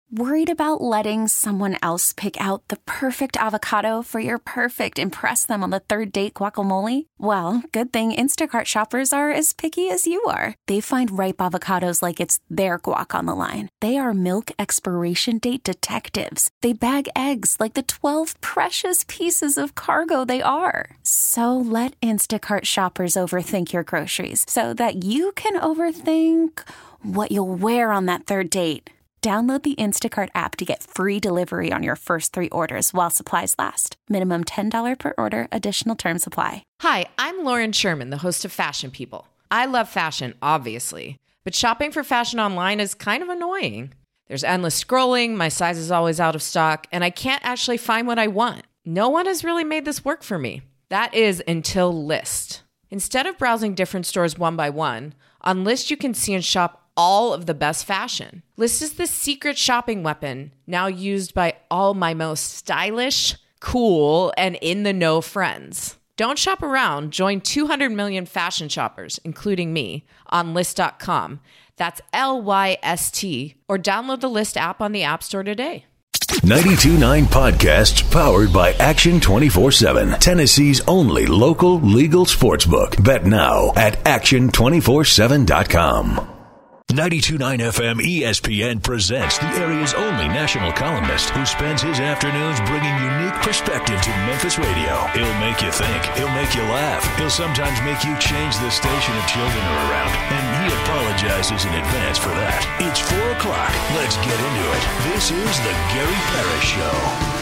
Worried about letting someone else pick out the perfect avocado for your perfect impress them on the third date guacamole? Well, good thing Instacart shoppers are as picky as you are. They find ripe avocados like it's their guac on the line. They are milk expiration date detectives. They bag eggs like the 12 precious pieces of cargo they are. So let Instacart shoppers overthink your groceries so that you can overthink what you'll wear on that third date. Download the Instacart app to get free delivery on your first 3 orders while supplies last. Minimum $10 per order. Additional terms apply. Hi, I'm Lauren Sherman, the host of Fashion People. I love fashion, obviously, but shopping for fashion online is kind of annoying. There's endless scrolling, my size is always out of stock, and I can't actually find what I want. No one has really made this work for me. That is until Lyst. Instead of browsing different stores one by one, on Lyst you can see and shop all of the best fashion. Lyst is the secret shopping weapon now used by all my most stylish, cool, and in-the-know friends. Don't shop around. Join 200 million fashion shoppers, including me, on Lyst.com. That's Lyst, or download the Lyst app on the App Store today. 92.9 Podcasts powered by Action 24/7. Tennessee's only local legal sportsbook. Bet now at action247.com. 92.9 FM ESPN presents the area's only national columnist who spends his afternoons bringing unique perspective to Memphis radio. He'll make you think. He'll make you laugh. He'll sometimes make you change the station if children are around. And he apologizes in advance for that. It's 4 o'clock. Let's get into it. This is the Gary Parrish Show.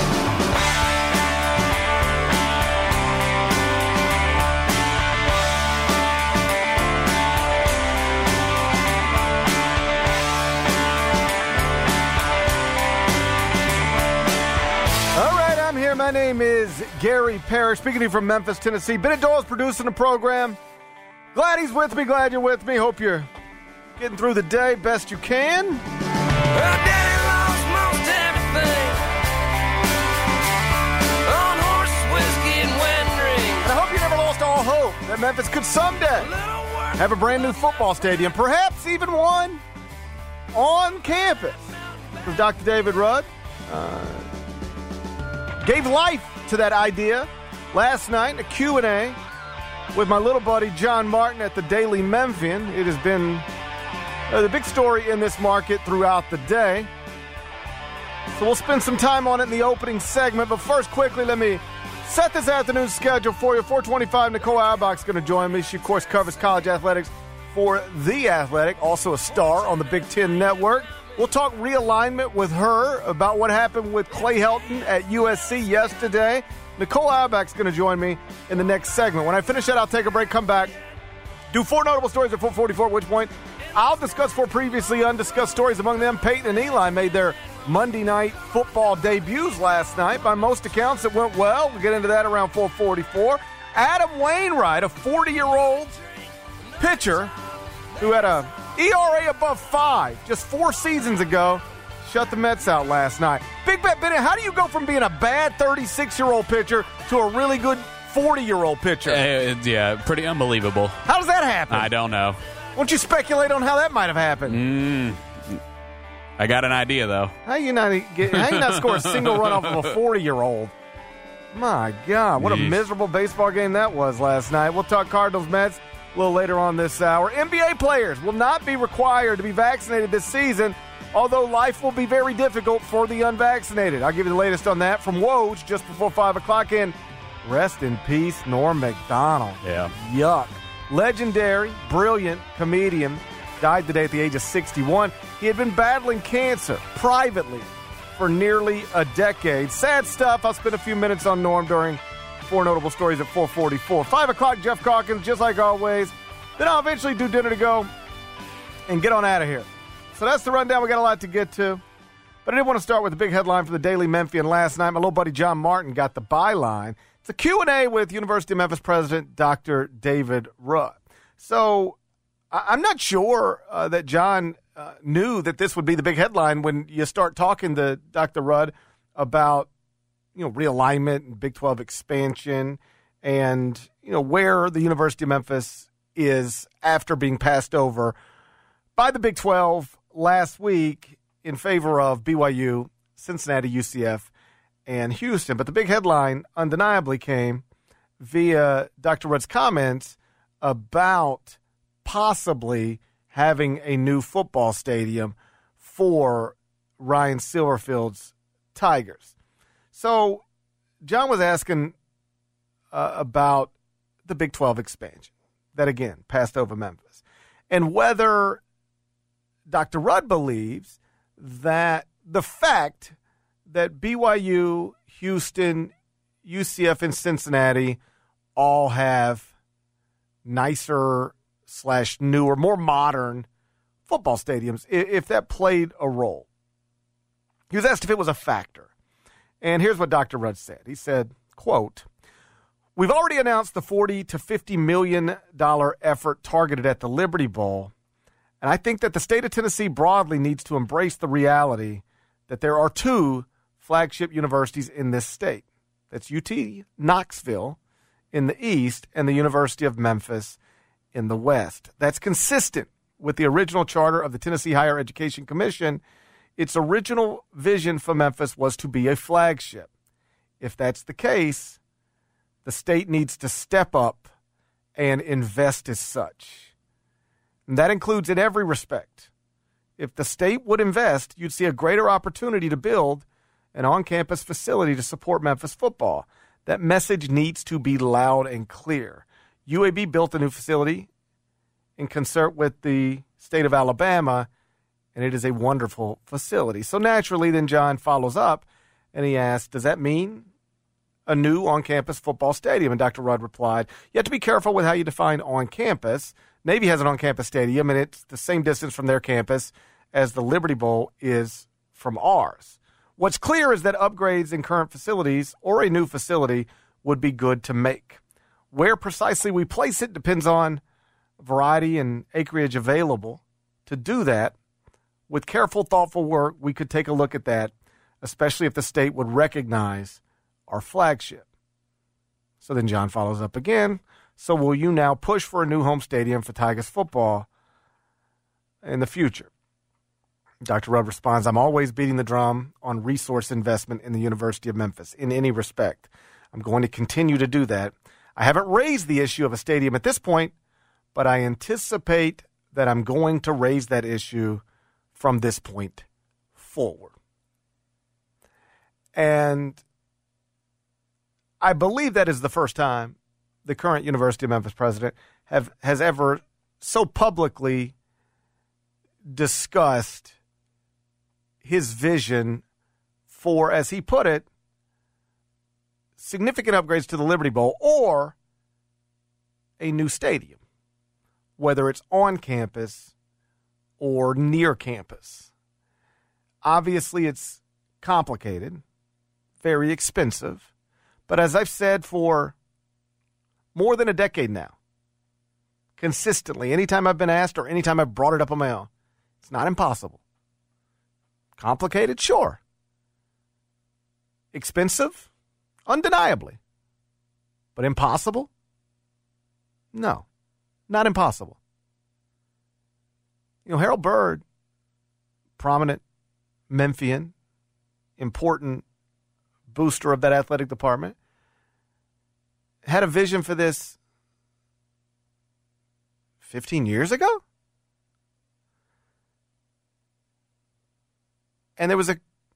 My name is Gary Parrish, speaking to you from Memphis, Tennessee. Bennett Doyle's producing the program. Glad he's with me, glad you're with me. Hope you're getting through the day best you can. Well, Daddy lost most everything on horse, whiskey, and wedding rings. And I hope you never lost all hope that Memphis could someday have a brand new football stadium, perhaps even one on campus. With Dr. David Rudd. Gave life to that idea last night in a Q&A with my little buddy John Martin at the Daily Memphian. It has been the big story in this market throughout the day. So we'll spend some time on it in the opening segment. But first, quickly, let me set this afternoon's schedule for you. 4:25, Nicole Auerbach's going to join me. She, of course, covers college athletics for The Athletic, also a star on the Big Ten Network. We'll talk realignment with her about what happened with Clay Helton at USC yesterday. Nicole Auerbach's going to join me in the next segment. When I finish that, I'll take a break, come back, do 4 notable stories at 4:44, at which point I'll discuss 4 previously undiscussed stories. Among them, Peyton and Eli made their Monday night football debuts last night. By most accounts, it went well. We'll get into that around 4:44. Adam Wainwright, a 40-year-old pitcher who had a ERA above 5 just 4 seasons ago, shut the Mets out last night. Big Bet Bennett, how do you go from being a bad 36-year-old pitcher to a really good 40-year-old pitcher? Yeah, pretty unbelievable. How does that happen? I don't know. Why don't you speculate on how that might have happened? I got an idea, though. How you not score a single run off of a 40-year-old? My God, what a miserable baseball game that was last night. We'll talk Cardinals-Mets a little later on this hour. NBA players will not be required to be vaccinated this season, although life will be very difficult for the unvaccinated. I'll give you the latest on that from Woj just before 5 o'clock. And rest in peace, Norm Macdonald. Yeah. Yuck. Legendary, brilliant comedian died today at the age of 61. He had been battling cancer privately for nearly a decade. Sad stuff. I'll spend a few minutes on Norm during 4 notable stories at 4:44. 5 o'clock, Jeff Calkins, just like always. Then I'll eventually do dinner to go and get on out of here. So that's the rundown. We got a lot to get to. But I did want to start with a big headline for the Daily Memphian last night. My little buddy John Martin got the byline. It's a Q&A with University of Memphis President Dr. David Rudd. So I'm not sure that John knew that this would be the big headline when you start talking to Dr. Rudd about realignment and Big 12 expansion and, where the University of Memphis is after being passed over by the Big 12 last week in favor of BYU, Cincinnati, UCF, and Houston. But the big headline undeniably came via Dr. Rudd's comments about possibly having a new football stadium for Ryan Silverfield's Tigers. So John was asking about the Big 12 expansion that, again, passed over Memphis, and whether Dr. Rudd believes that the fact that BYU, Houston, UCF, and Cincinnati all have nicer / newer, more modern football stadiums, if that played a role. He was asked if it was a factor. And here's what Dr. Rudd said. He said, quote, "We've already announced the $40 to $50 million effort targeted at the Liberty Bowl. And I think that the state of Tennessee broadly needs to embrace the reality that there are two flagship universities in this state. That's UT Knoxville in the east and the University of Memphis in the west. That's consistent with the original charter of the Tennessee Higher Education Commission. Its original vision for Memphis was to be a flagship. If that's the case, the state needs to step up and invest as such. And that includes in every respect. If the state would invest, you'd see a greater opportunity to build an on-campus facility to support Memphis football. That message needs to be loud and clear. UAB built a new facility in concert with the state of Alabama, and it is a wonderful facility." So naturally, then John follows up, and he asks, does that mean a new on-campus football stadium? And Dr. Rudd replied, you have to be careful with how you define on-campus. Navy has an on-campus stadium, and it's the same distance from their campus as the Liberty Bowl is from ours. What's clear is that upgrades in current facilities or a new facility would be good to make. Where precisely we place it depends on variety and acreage available. To do that, with careful, thoughtful work, we could take a look at that, especially if the state would recognize our flagship. So then John follows up again. So will you now push for a new home stadium for Tigers football in the future? Dr. Rudd responds, I'm always beating the drum on resource investment in the University of Memphis in any respect. I'm going to continue to do that. I haven't raised the issue of a stadium at this point, but I anticipate that I'm going to raise that issue from this point forward. And I believe that is the first time the current University of Memphis president has ever so publicly discussed his vision for, as he put it, significant upgrades to the Liberty Bowl or a new stadium, whether it's on campus or near campus. Obviously, it's complicated, very expensive, but as I've said for more than a decade now, consistently, anytime I've been asked or anytime I've brought it up on my own, it's not impossible. Complicated? Sure. Expensive? Undeniably. But impossible? No, not impossible. You know, Harold Byrd, prominent Memphian, important booster of that athletic department, had a vision for this 15 years ago? And there was a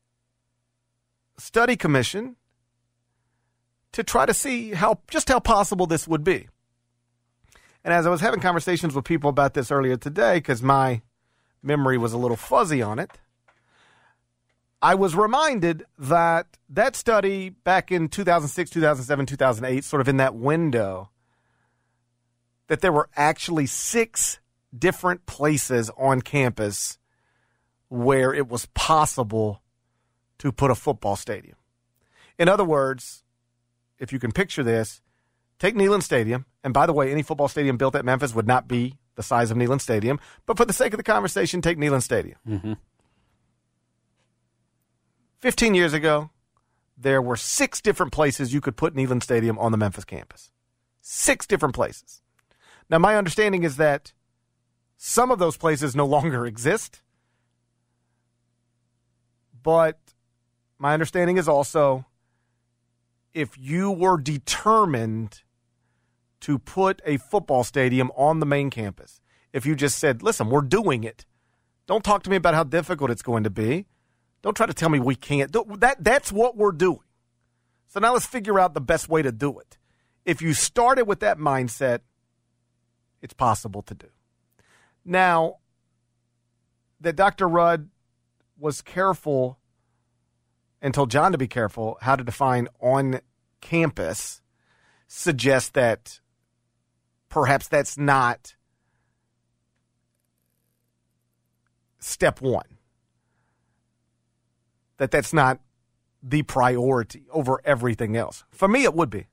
study commission to try to see just how possible this would be. And as I was having conversations with people about this earlier today, because my memory was a little fuzzy on it, I was reminded that that study back in 2006, 2007, 2008, sort of in that window, that there were actually 6 different places on campus where it was possible to put a football stadium. In other words, if you can picture this, take Neyland Stadium, and by the way, any football stadium built at Memphis would not be the size of Neyland Stadium, but for the sake of the conversation, take Neyland Stadium. Mm-hmm. 15 years ago, there were 6 different places you could put Neyland Stadium on the Memphis campus. 6 different places. Now, my understanding is that some of those places no longer exist. But my understanding is also if you were determined to put a football stadium on the main campus, if you just said, listen, we're doing it. Don't talk to me about how difficult it's going to be. Don't try to tell me we can't. That's what we're doing. So now let's figure out the best way to do it. If you started with that mindset, it's possible to do. Now, that Dr. Rudd was careful and told John to be careful how to define on campus suggests that perhaps that's not step one. That's not the priority over everything else. For me, it would be.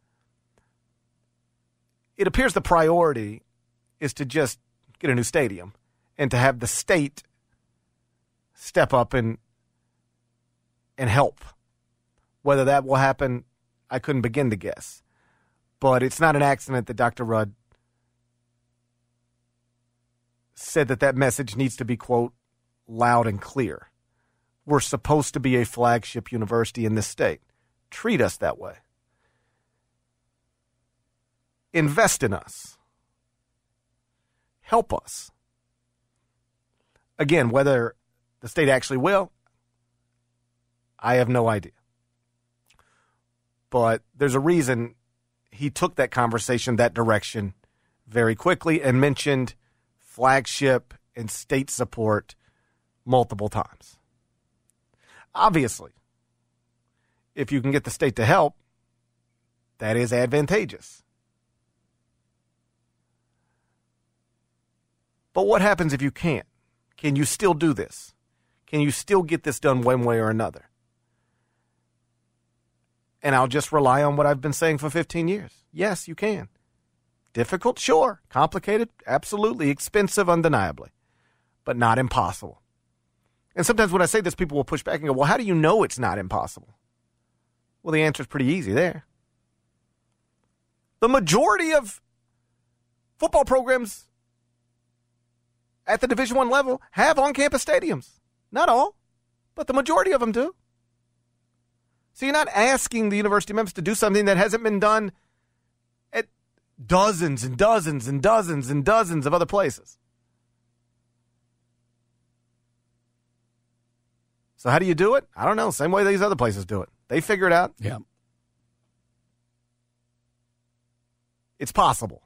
It appears the priority is to just get a new stadium and to have the state step up and help. Whether that will happen, I couldn't begin to guess. But it's not an accident that Dr. Rudd said that message needs to be, quote, loud and clear. We're supposed to be a flagship university in this state. Treat us that way. Invest in us. Help us. Again, whether the state actually will, I have no idea. But there's a reason he took that conversation that direction very quickly and mentioned flagship and state support multiple times. Obviously, if you can get the state to help, that is advantageous. But what happens if you can't? Can you still do this? Can you still get this done one way or another? And I'll just rely on what I've been saying for 15 years. Yes, you can. Difficult? Sure. Complicated? Absolutely. Expensive? Undeniably. But not impossible. And sometimes when I say this, people will push back and go, well, how do you know it's not impossible? Well, the answer is pretty easy there. The majority of football programs at the Division I level have on-campus stadiums. Not all, but the majority of them do. So you're not asking the University of Memphis to do something that hasn't been done at dozens and dozens and dozens and dozens of other places. So how do you do it? I don't know. Same way these other places do it. They figure it out. Yeah. It's possible.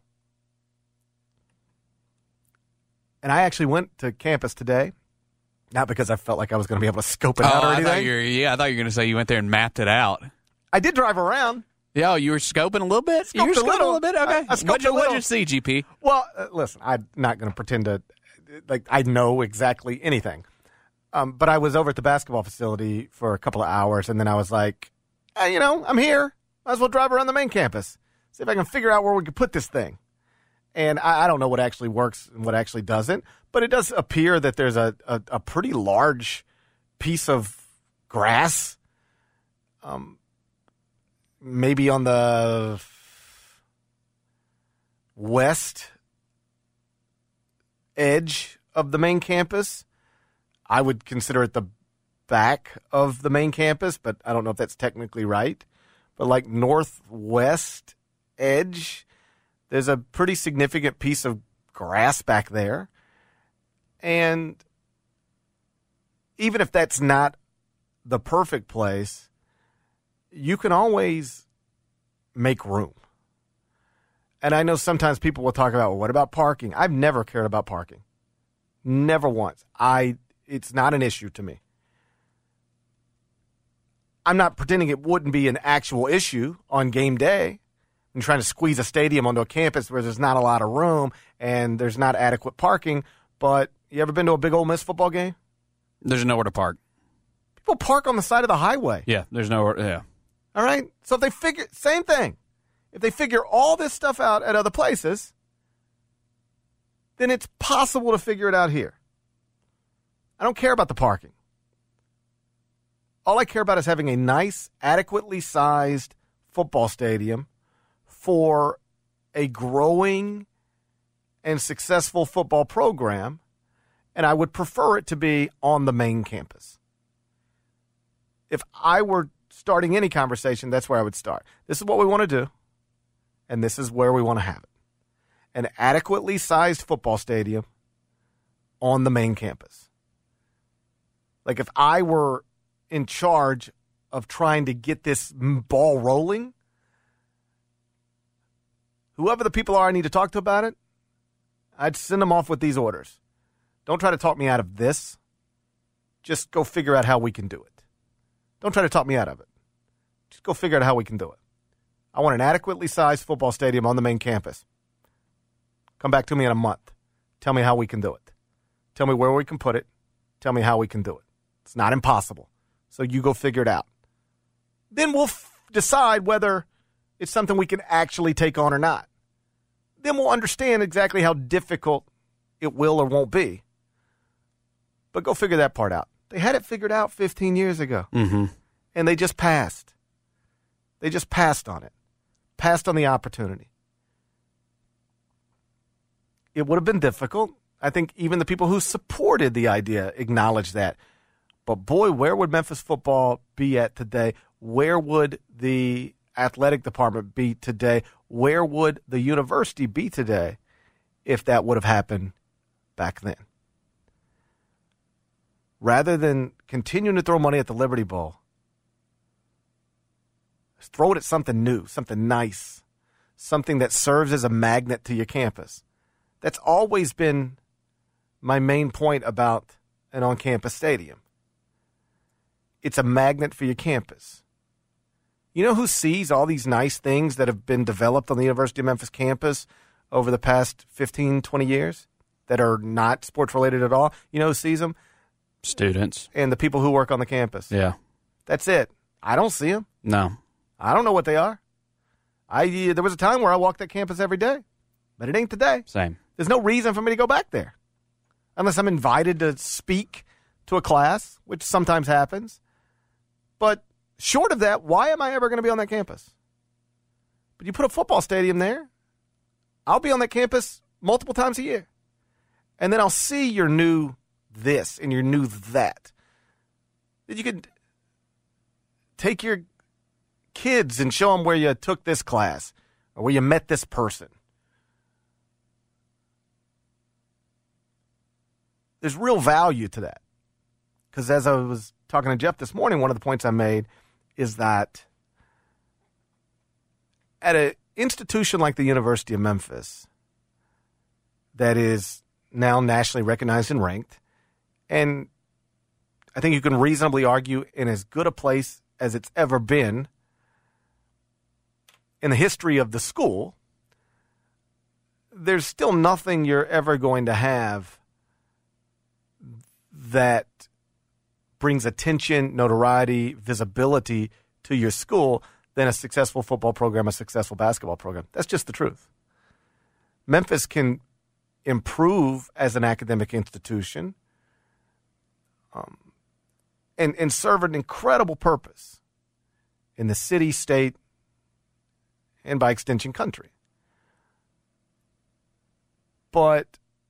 And I actually went to campus today, not because I felt like I was going to be able to scope it out or anything. I thought you were going to say you went there and mapped it out. I did drive around. Yeah, you were scoping a little bit? You were scoping a little bit? Okay. I scoped a little. What'd you see, GP? Well, listen, I'm not going to pretend to, I know exactly anything. But I was over at the basketball facility for a couple of hours, and then I was like, I'm here. Might as well drive around the main campus. See if I can figure out where we can put this thing. And I don't know what actually works and what actually doesn't, but it does appear that there's a pretty large piece of grass, maybe on the west edge of the main campus. I would consider it the back of the main campus, but I don't know if that's technically right. But like northwest edge, there's a pretty significant piece of grass back there. And even if that's not the perfect place, you can always make room. And I know sometimes people will talk about, well, what about parking? I've never cared about parking. Never once. It's not an issue to me. I'm not pretending it wouldn't be an actual issue on game day. I'm trying to squeeze a stadium onto a campus where there's not a lot of room and there's not adequate parking. But you ever been to a big Ole Miss football game? There's nowhere to park. People park on the side of the highway. Yeah, there's nowhere. Yeah. All right? So if they figure, same thing. If they figure all this stuff out at other places, then it's possible to figure it out here. I don't care about the parking. All I care about is having a nice, adequately sized football stadium for a growing and successful football program, and I would prefer it to be on the main campus. if I were starting any conversation, that's where I would start. This is what we want to do, and this is where we want to have it. An adequately sized football stadium on the main campus. Like if I were in charge of trying to get this ball rolling, whoever the people are I need to talk to about it, I'd send them off with these orders. Don't try to talk me out of this. Just go figure out how we can do it. Don't try to talk me out of it. Just go figure out how we can do it. I want an adequately sized football stadium on the main campus. Come back to me in a month. Tell me how we can do it. Tell me where we can put it. Tell me how we can do it. It's not impossible. So you go figure it out. Then we'll decide whether it's something we can actually take on or not. Then we'll understand exactly how difficult it will or won't be. But go figure that part out. They had it figured out 15 years ago. Mm-hmm. And they just passed. They just passed on it. Passed on the opportunity. It would have been difficult. I think even the people who supported the idea acknowledged that. But boy, where would Memphis football be at today? Where would the athletic department be today? Where would the university be today if that would have happened back then? Rather than continuing to throw money at the Liberty Bowl, throw it at something new, something nice, something that serves as a magnet to your campus. That's always been my main point about an on-campus stadium. It's a magnet for your campus. You know who sees all these nice things that have been developed on the University of Memphis campus over the past 15, 20 years that are not sports-related at all? You know who sees them? Students. And the people who work on the campus. Yeah. That's it. I don't see them. No. I don't know what they are. There was a time where I walked that campus every day, but it ain't today. Same. There's no reason for me to go back there unless I'm invited to speak to a class, which sometimes happens. But short of that, why am I ever going to be on that campus? But you put a football stadium there, I'll be on that campus multiple times a year. And then I'll see your new this and your new that. That you could take your kids and show them where you took this class or where you met this person. There's real value to that. Because as I was talking to Jeff this morning, one of the points I made is that at an institution like the University of Memphis that is now nationally recognized and ranked, and I think you can reasonably argue in as good a place as it's ever been in the history of the school, there's still nothing you're ever going to have that brings attention, notoriety, visibility to your school than a successful football program, a successful basketball program. That's just the truth. Memphis can improve as an academic institution and serve an incredible purpose in the city, state, and by extension, country. But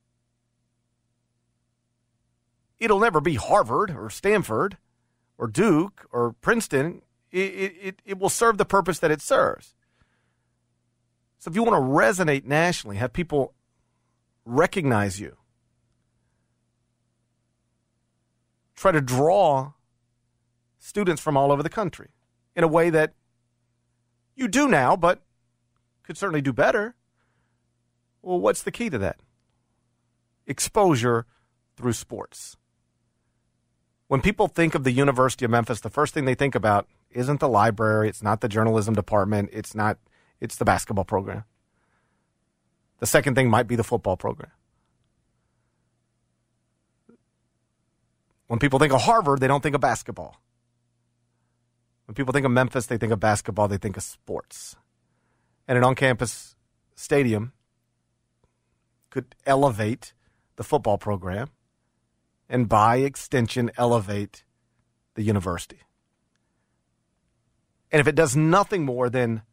it'll never be Harvard or Stanford or Duke or Princeton. It will serve the purpose that it serves. So if you want to resonate nationally, have people recognize you, try to draw students from all over the country in a way that you do now, but could certainly do better. Well, what's the key to that? Exposure through sports. When people think of the University of Memphis, the first thing they think about isn't the library, it's not the journalism department, it's the basketball program. The second thing might be the football program. When people think of Harvard, they don't think of basketball. When people think of Memphis, they think of basketball, they think of sports. And an on-campus stadium could elevate the football program and by extension elevate the university. And if it does nothing more than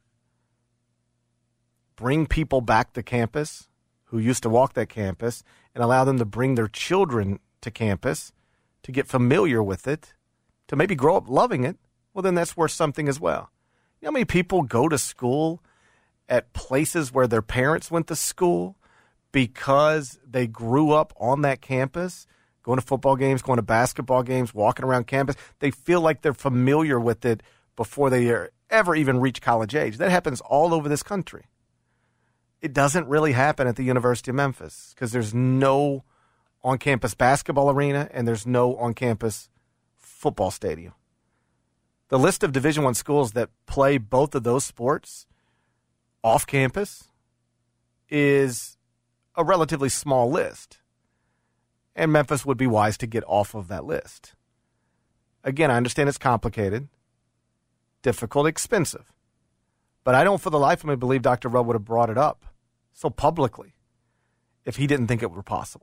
bring people back to campus who used to walk that campus and allow them to bring their children to campus to get familiar with it, to maybe grow up loving it, well, then that's worth something as well. You know how many people go to school at places where their parents went to school because they grew up on that campus, going to football games, going to basketball games, walking around campus? They feel like they're familiar with it before they ever even reach college age. That happens all over this country. It doesn't really happen at the University of Memphis because there's no on-campus basketball arena and there's no on-campus football stadium. The list of Division I schools that play both of those sports off-campus is a relatively small list, and Memphis would be wise to get off of that list. Again, I understand it's complicated, difficult, expensive, but I don't for the life of me believe Dr. Rudd would have brought it up so publicly if he didn't think it were possible.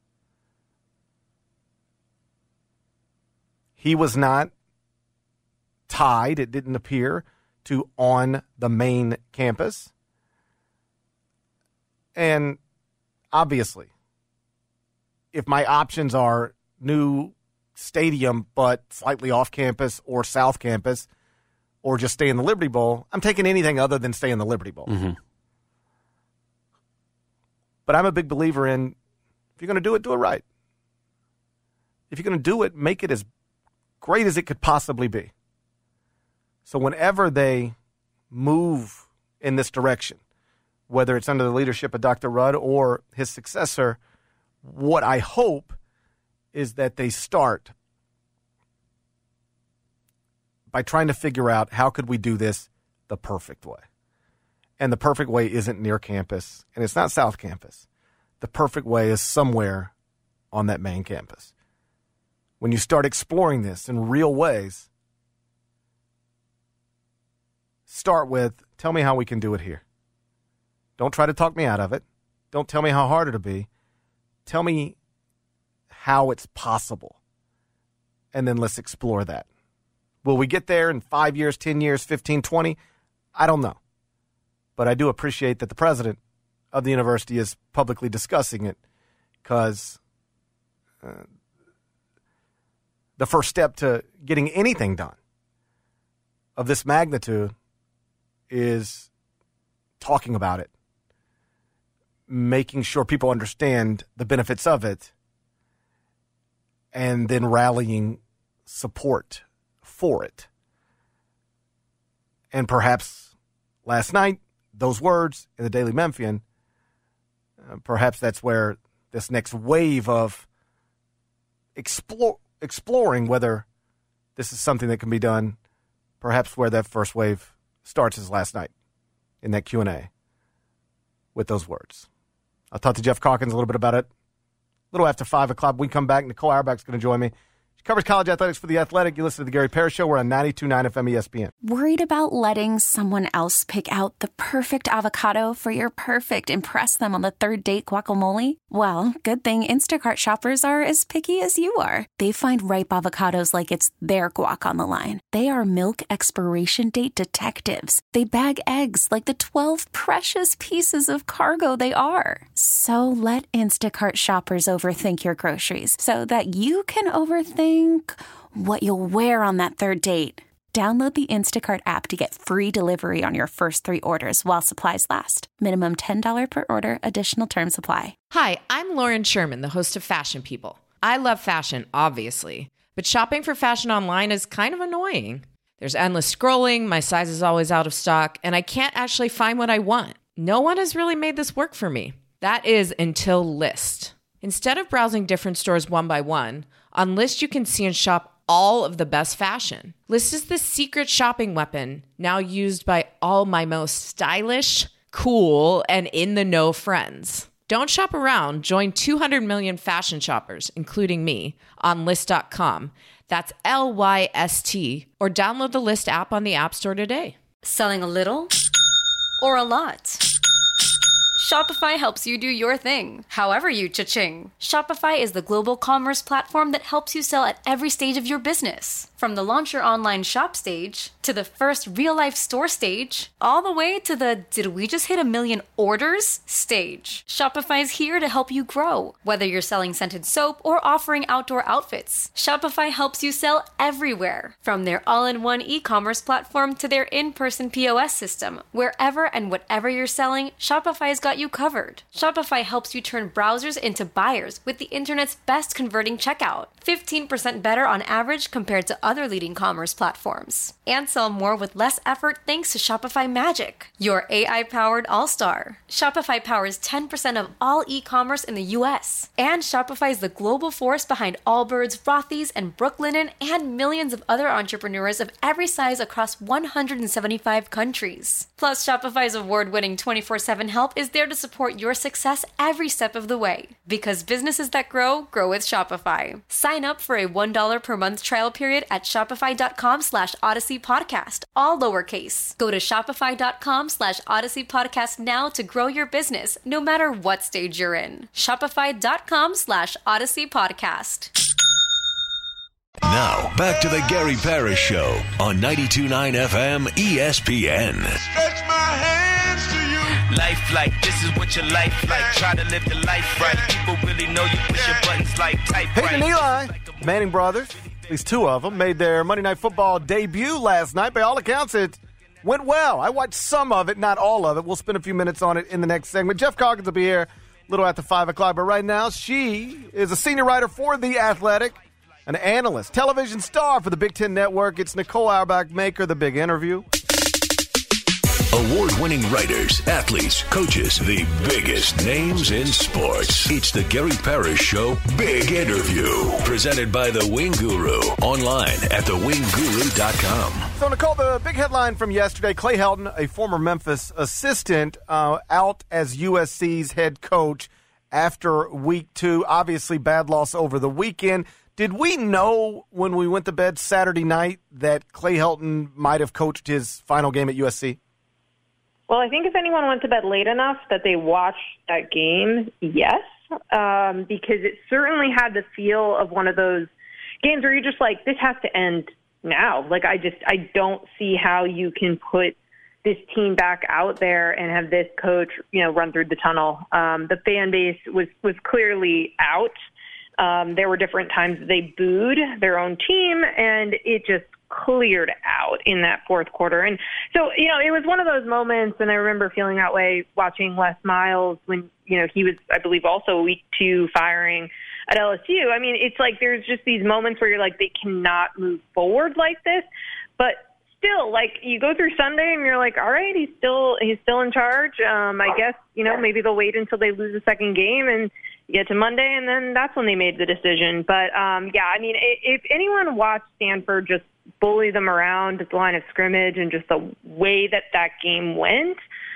He was not tied, it didn't appear, to on the main campus. And obviously, if my options are new stadium but slightly off campus or south campus or just stay in the Liberty Bowl, I'm taking anything other than stay in the Liberty Bowl. Mm-hmm. But I'm a big believer in, if you're going to do it right. If you're going to do it, make it as great as it could possibly be. So whenever they move in this direction, whether it's under the leadership of Dr. Rudd or his successor, what I hope is that they start by trying to figure out how could we do this the perfect way. And the perfect way isn't near campus, and it's not South Campus. The perfect way is somewhere on that main campus. When you start exploring this in real ways, start with, tell me how we can do it here. Don't try to talk me out of it. Don't tell me how hard it'll be. Tell me how it's possible. And then let's explore that. Will we get there in 5 years, 10 years, 15, 20? I don't know. But I do appreciate that the president of the university is publicly discussing it, because the first step to getting anything done of this magnitude is talking about it, making sure people understand the benefits of it, and then rallying support for it. And perhaps last night, those words in the Daily Memphian, perhaps that's where this next wave of exploring whether this is something that can be done, perhaps where that first wave starts is last night in that Q&A with those words. I'll talk to Jeff Calkins a little bit about it. A little after 5 o'clock. When we come back, Nicole Auerbach's going to join me. She covers college athletics for The Athletic. You listen to The Gary Parrish Show. We're on 92.9 FM ESPN. Worried about letting someone else pick out the perfect avocado for your perfect impress them on the third date guacamole? Well, good thing Instacart shoppers are as picky as you are. They find ripe avocados like it's their guac on the line. They are milk expiration date detectives. They bag eggs like the 12 precious pieces of cargo they are. So let Instacart shoppers overthink your groceries so that you can overthink what you'll wear on that third date. Download the Instacart app to get free delivery on your first 3 orders while supplies last. Minimum $10 per order. Additional terms apply. Hi, I'm Lauren Sherman, the host of Fashion People. I love fashion, obviously, but shopping for fashion online is kind of annoying. There's endless scrolling, my size is always out of stock, and I can't actually find what I want. No one has really made this work for me. That is until Lyst. Instead of browsing different stores one by one, on Lyst you can see and shop all of the best fashion. Lyst is the secret shopping weapon now used by all my most stylish, cool, and in-the-know friends. Don't shop around. Join 200 million fashion shoppers, including me, on Lyst.com. That's Lyst, or download the Lyst app on the App Store today. Selling a little or a lot? Shopify helps you do your thing, however you cha-ching. Shopify is the global commerce platform that helps you sell at every stage of your business. From the launch your online shop stage, to the first real-life store stage, all the way to the did we just hit 1 million orders stage. Shopify is here to help you grow. Whether you're selling scented soap or offering outdoor outfits, Shopify helps you sell everywhere. From their all-in-one e-commerce platform to their in-person POS system, wherever and whatever you're selling, Shopify's got you covered. Shopify helps you turn browsers into buyers with the internet's best converting checkout. 15% better on average compared to other leading commerce platforms. And sell more with less effort thanks to Shopify Magic, your AI-powered all-star. Shopify powers 10% of all e-commerce in the US. And Shopify is the global force behind Allbirds, Rothy's, and Brooklinen, and millions of other entrepreneurs of every size across 175 countries. Plus, Shopify's award-winning 24/7 help is there to support your success every step of the way. Because businesses that grow, grow with Shopify. Sign up for a $1 per month trial period at shopify.com/Odyssey Podcast, all lowercase. Go to shopify.com/Odyssey Podcast now to grow your business, no matter what stage you're in. Shopify.com/Odyssey Podcast. Now, back to the Gary Parrish Show on 92.9 FM ESPN. Stretch my hands to you. Life like, this is what your life like. Try to live the life right. People really know you push your buttons like type Peyton and Eli, Manning brothers, at least two of them, made their Monday Night Football debut last night. By all accounts, it went well. I watched some of it, not all of it. We'll spend a few minutes on it in the next segment. Jeff Calkins will be here a little after 5 o'clock, but right now she is a senior writer for The Athletic, an analyst, television star for the Big Ten Network. It's Nicole Auerbach-Maker, The Big Interview. Award-winning writers, athletes, coaches, the biggest names in sports. It's the Gary Parrish Show Big Interview, presented by The Wing Guru, online at thewingguru.com. So, Nicole, the big headline from yesterday, Clay Helton, a former Memphis assistant, out as USC's head coach after week 2. Obviously, bad loss over the weekend. Did we know when we went to bed Saturday night that Clay Helton might have coached his final game at USC? Well, I think if anyone went to bed late enough that they watched that game, yes, because it certainly had the feel of one of those games where you're just like, this has to end now. Like, I don't see how you can put this team back out there and have this coach, run through the tunnel. The fan base was clearly out. There were different times they booed their own team, and it just cleared out in that fourth quarter. And so, it was one of those moments, and I remember feeling that way watching Les Miles when, he was, I believe, also week 2 firing at LSU. I mean, it's like there's just these moments where you're like, they cannot move forward like this. But still, like, you go through Sunday and you're like, all right, he's still in charge. I guess, maybe they'll wait until they lose the second game and get to Monday, and then that's when they made the decision. But, if anyone watched Stanford just bully them around at the line of scrimmage and just the way that game went,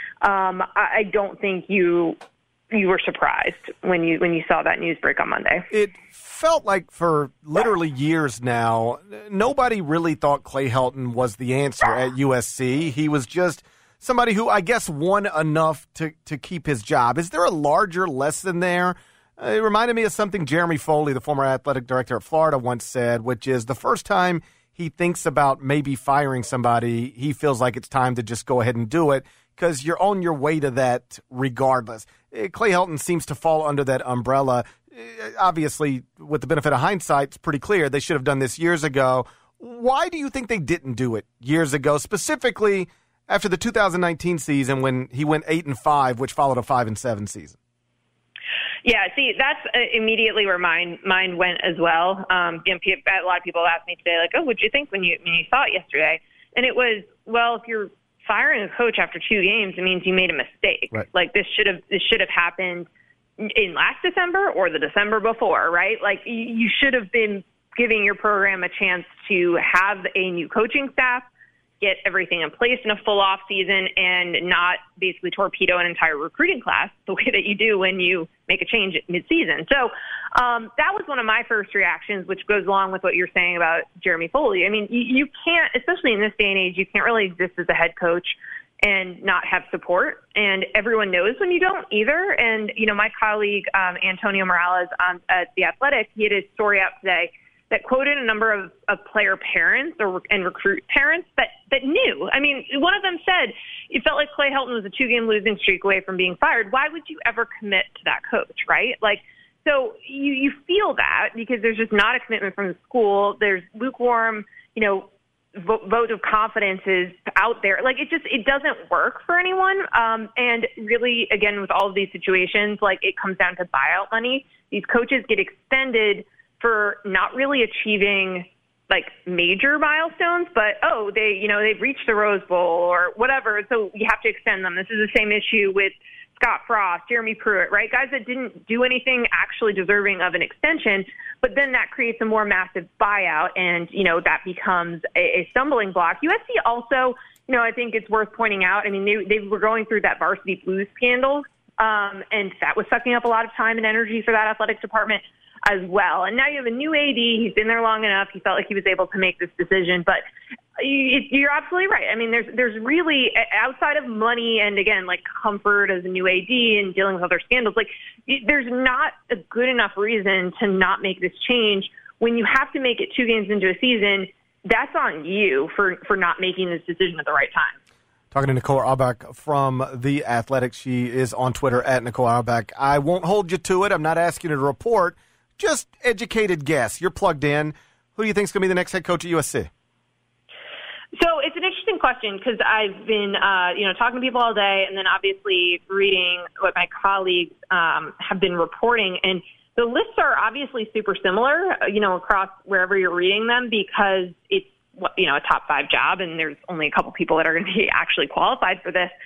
I don't think you were surprised when you saw that news break on Monday. It felt like for literally years now, nobody really thought Clay Helton was the answer at USC. He was just somebody who I guess won enough to keep his job. Is there a larger lesson there? It reminded me of something Jeremy Foley, the former athletic director at Florida, once said, which is the first time he thinks about maybe firing somebody, he feels like it's time to just go ahead and do it because you're on your way to that regardless. Clay Helton seems to fall under that umbrella. Obviously, with the benefit of hindsight, it's pretty clear they should have done this years ago. Why do you think they didn't do it years ago, specifically after the 2019 season when he went 8-5, which followed a 5-7 season? Yeah, see, that's immediately where mind went as well. A lot of people asked me today, like, oh, what'd you think when you saw it yesterday? And it was, well, if you're firing a coach after 2 games, it means you made a mistake. Right. Like, this should have happened in last December or the December before, right? Like, you should have been giving your program a chance to have a new coaching staff, get everything in place in a full off season, and not basically torpedo an entire recruiting class the way that you do when you make a change at midseason. So that was one of my first reactions, which goes along with what you're saying about Jeremy Foley. I mean, you can't, especially in this day and age, you can't really exist as a head coach and not have support. And everyone knows when you don't either. And, my colleague, Antonio Morales at The Athletic, he had his story out today that quoted a number of player parents and recruit parents that knew. I mean, one of them said it felt like Clay Helton was a 2-game losing streak away from being fired. Why would you ever commit to that coach, right? Like, so you feel that because there's just not a commitment from the school. There's lukewarm, vote of confidence is out there. Like, it doesn't work for anyone. And really, again, with all of these situations, like, it comes down to buyout money. These coaches get extended for not really achieving like major milestones, but they've reached the Rose Bowl or whatever, so you have to extend them. This is the same issue with Scott Frost, Jeremy Pruitt, right? Guys that didn't do anything actually deserving of an extension, but then that creates a more massive buyout, and that becomes a stumbling block. USC also, I think it's worth pointing out. I mean, they were going through that varsity blues scandal, and that was sucking up a lot of time and energy for that athletic department as well. And now you have a new AD. He's been there long enough. He felt like he was able to make this decision. But you're absolutely right. I mean, there's really, outside of money and, again, like comfort as a new AD and dealing with other scandals, like there's not a good enough reason to not make this change. When you have to make it 2 games into a season, that's on you for not making this decision at the right time. Talking to Nicole Auerbach from The Athletic. She is on Twitter at Nicole Auerbach. I won't hold you to it. I'm not asking you to report. Just educated guess. You're plugged in. Who do you think is going to be the next head coach at USC? So it's an interesting question because I've been, talking to people all day and then obviously reading what my colleagues have been reporting. And the lists are obviously super similar, across wherever you're reading them because it's, a top 5 job and there's only a couple people that are going to be actually qualified for this.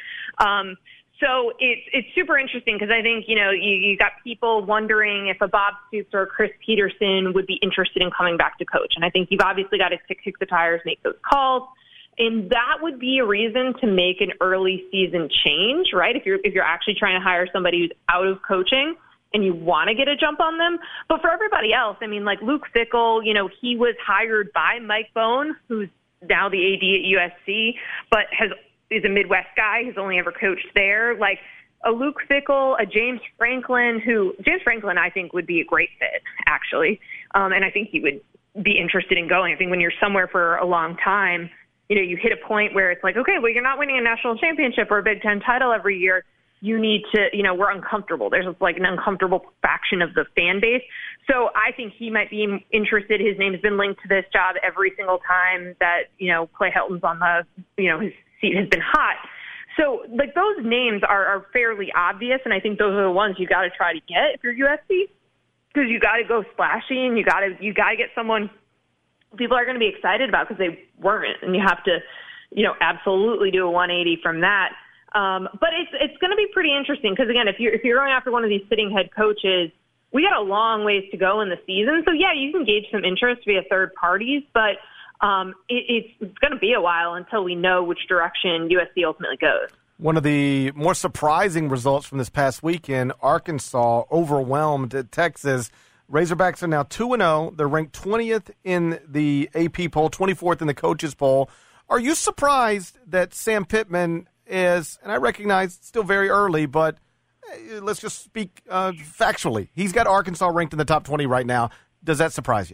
So it's super interesting because I think, you got people wondering if a Bob Stoops or a Chris Peterson would be interested in coming back to coach. And I think you've obviously got to kick the tires, make those calls. And that would be a reason to make an early season change, right? If you're actually trying to hire somebody who's out of coaching and you want to get a jump on them. But for everybody else, I mean, like Luke Fickell, he was hired by Mike Bohn, who's now the AD at USC, but is a Midwest guy who's only ever coached there. Like a Luke Fickell, a James Franklin, I think would be a great fit, actually. And I think he would be interested in going. I think when you're somewhere for a long time, you hit a point where it's like, okay, well, you're not winning a national championship or a Big Ten title every year. You need to, we're uncomfortable. There's like an uncomfortable faction of the fan base. So I think he might be interested. His name has been linked to this job every single time that, Clay Helton's on the, his seat has been hot. So like those names are fairly obvious. And I think those are the ones you got to try to get if you're USC, because you got to go splashy and you got to get someone people are going to be excited about because they weren't. And you have to, absolutely do a 180 from that. But it's going to be pretty interesting because, again, if you're going after one of these sitting head coaches, we got a long ways to go in the season. So, yeah, you can gauge some interest via third parties, but it's going to be a while until we know which direction USC ultimately goes. One of the more surprising results from this past weekend, Arkansas overwhelmed Texas. Razorbacks are now 2-0. They're ranked 20th in the AP poll, 24th in the coaches poll. Are you surprised that Sam Pittman is, and I recognize it's still very early, but let's just speak factually. He's got Arkansas ranked in the top 20 right now. Does that surprise you?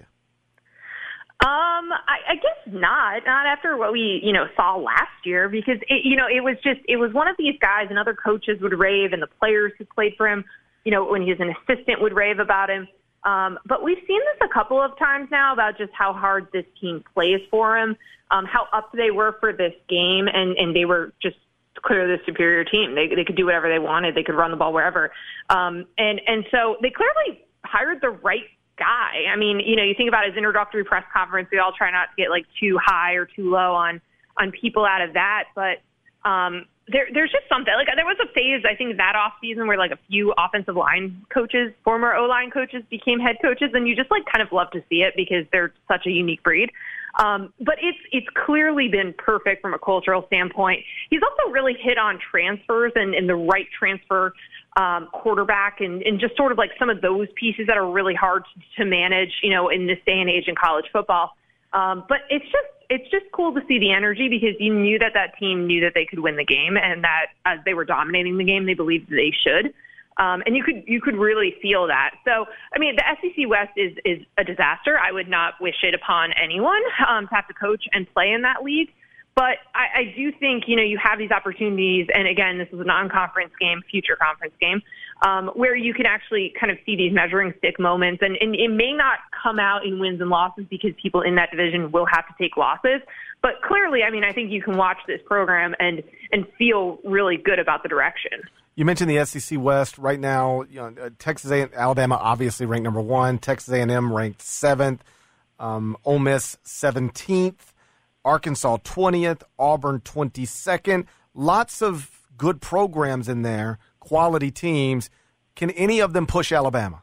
I guess not after what we, saw last year, because it was one of these guys and other coaches would rave and the players who played for him, when he was an assistant would rave about him. But we've seen this a couple of times now about just how hard this team plays for him, how up they were for this game, and they were just clearly the superior team. They could do whatever they wanted. They could run the ball wherever. And so they clearly hired the right guy. I mean, you think about his introductory press conference. We all try not to get like too high or too low on people out of that. But there's just something. Like there was a phase, I think, that off season where like a few offensive line coaches, former O-line coaches, became head coaches, and you just like kind of love to see it because they're such a unique breed. But it's clearly been perfect from a cultural standpoint. He's also really hit on transfers and the right transfer quarterback and just sort of like some of those pieces that are really hard to manage, in this day and age in college football. But it's just cool to see the energy because you knew that team knew that they could win the game and that as they were dominating the game, they believed they should. And you could really feel that. So, I mean, the SEC West is a disaster. I would not wish it upon anyone to have to coach and play in that league. But I do think, you have these opportunities. And again, this is a non-conference game, future conference game, where you can actually kind of see these measuring stick moments. And it may not come out in wins and losses because people in that division will have to take losses. But clearly, I mean, I think you can watch this program and feel really good about the direction. You mentioned the SEC West right now. Texas A&M, Alabama obviously ranked number 1. Texas A&M ranked 7th. Ole Miss 17th. Arkansas 20th. Auburn 22nd. Lots of good programs in there. Quality teams. Can any of them push Alabama?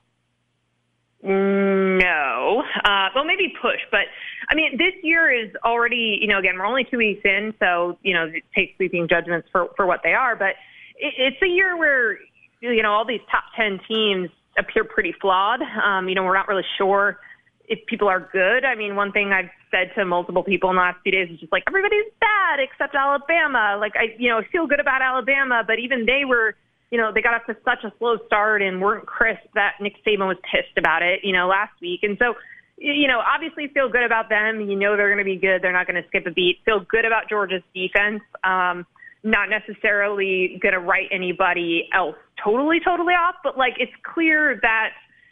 No. Well, maybe push, but I mean, this year is already, again, we're only 2 weeks in, so, take sweeping judgments for what they are, but it's a year where, all these top 10 teams appear pretty flawed. We're not really sure if people are good. I mean, one thing I've said to multiple people in the last few days is just like, everybody's bad except Alabama. Like, I feel good about Alabama, but even they were, they got off to such a slow start and weren't crisp that Nick Saban was pissed about it, last week. And so, obviously feel good about them. They're going to be good. They're not going to skip a beat. Feel good about Georgia's defense. Not necessarily going to write anybody else totally off, but like it's clear that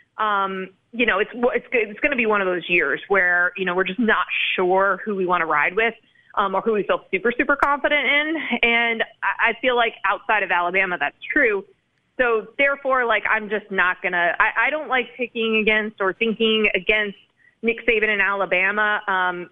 it's going to be one of those years where we're just not sure who we want to ride with or who we feel super confident in, and I feel like outside of Alabama that's true. So therefore, like I'm just not gonna. I don't like picking against or thinking against Nick Saban in Alabama,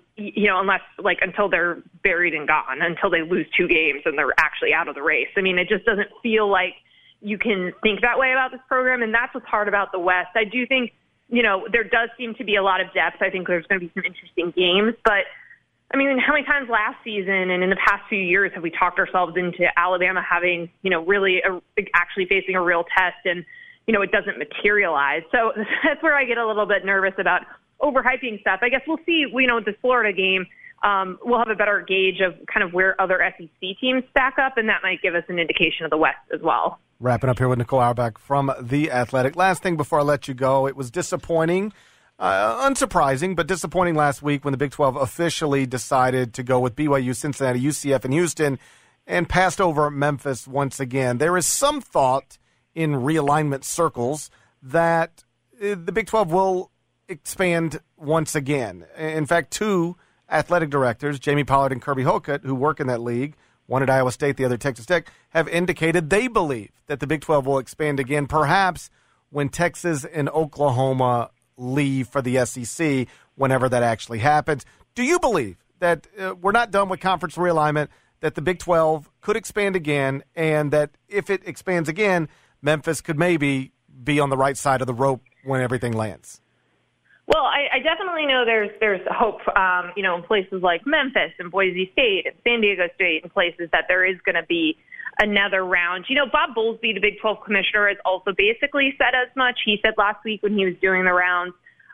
unless until they're buried and gone, until they lose 2 games and they're actually out of the race. I mean, it just doesn't feel like you can think that way about this program, and that's what's hard about the West. I do think, there does seem to be a lot of depth. I think there's going to be some interesting games, but I mean, how many times last season and in the past few years have we talked ourselves into Alabama having, really actually facing a real test and, it doesn't materialize. So that's where I get a little bit nervous about overhyping stuff. I guess we'll see, this Florida game, we'll have a better gauge of kind of where other SEC teams stack up, and that might give us an indication of the West as well. Wrapping up here with Nicole Auerbach from The Athletic. Last thing before I let you go, it was disappointing, unsurprising, but disappointing last week when the Big 12 officially decided to go with BYU, Cincinnati, UCF, and Houston, and passed over Memphis once again. There is some thought in realignment circles that the Big 12 will expand once again. In fact, 2 athletic directors, Jamie Pollard and Kirby Hocutt, who work in that league, one at Iowa State, the other Texas Tech, have indicated they believe that the Big 12 will expand again, perhaps when Texas and Oklahoma leave for the SEC, whenever that actually happens. Do you believe that we're not done with conference realignment, that the Big 12 could expand again, and that if it expands again, Memphis could maybe be on the right side of the rope when everything lands? Well, I definitely know there's hope, in places like Memphis and Boise State and San Diego State and places that there is going to be another round. Bob Bowlesby, the Big 12 commissioner, has also basically said as much. He said last week when he was doing the rounds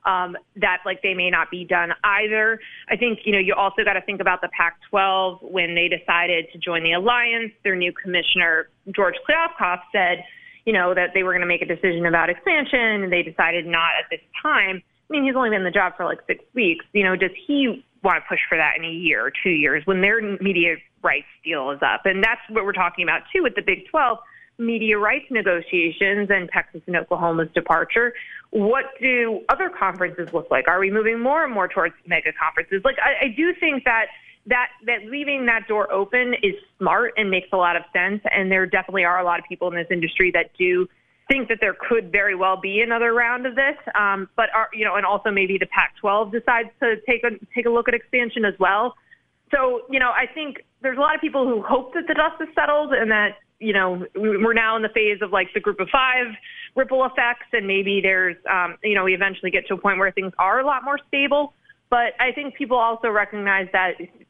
that they may not be done either. I think, you also got to think about the Pac-12 when they decided to join the alliance. Their new commissioner, George Kliavkoff, said, that they were going to make a decision about expansion, and they decided not at this time. I mean, he's only been in the job for 6 weeks. Does he want to push for that in a year or 2 years when their media rights deal is up? And that's what we're talking about, too, with the Big 12 media rights negotiations and Texas and Oklahoma's departure. What do other conferences look like? Are we moving more and more towards mega conferences? I do think that leaving that door open is smart and makes a lot of sense. And there definitely are a lot of people in this industry that do think that there could very well be another round of this, but and also maybe the Pac-12 decides to take a look at expansion as well. So, I think there's a lot of people who hope that the dust is settled and that, we're now in the phase of the group of 5 ripple effects, and maybe there's, we eventually get to a point where things are a lot more stable. But I think people also recognize that,